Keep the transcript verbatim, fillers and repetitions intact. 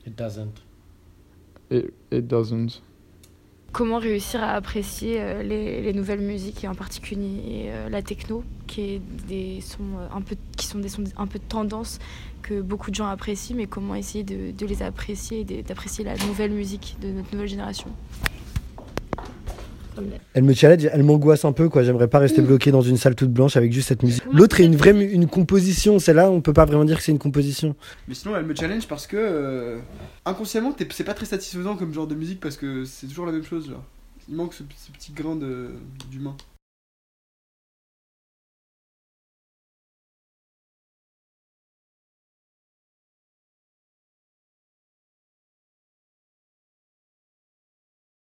It doesn't. It, it doesn't. Comment réussir à apprécier euh, les, les nouvelles musiques et en particulier euh, la techno, qui, est des sons, euh, un peu, qui sont des sons un peu de tendance que beaucoup de gens apprécient, mais comment essayer de, de les apprécier et de, d'apprécier la nouvelle musique de notre nouvelle génération. Elle me challenge, elle m'angoisse un peu, quoi. J'aimerais pas rester bloqué dans une salle toute blanche avec juste cette musique. L'autre est une vraie mu- une composition, celle-là on peut pas vraiment dire que c'est une composition. Mais sinon, elle me challenge parce que euh, inconsciemment, t'es- c'est pas très satisfaisant comme genre de musique parce que c'est toujours la même chose. Genre. Il manque ce, ce petit grain de, d'humain.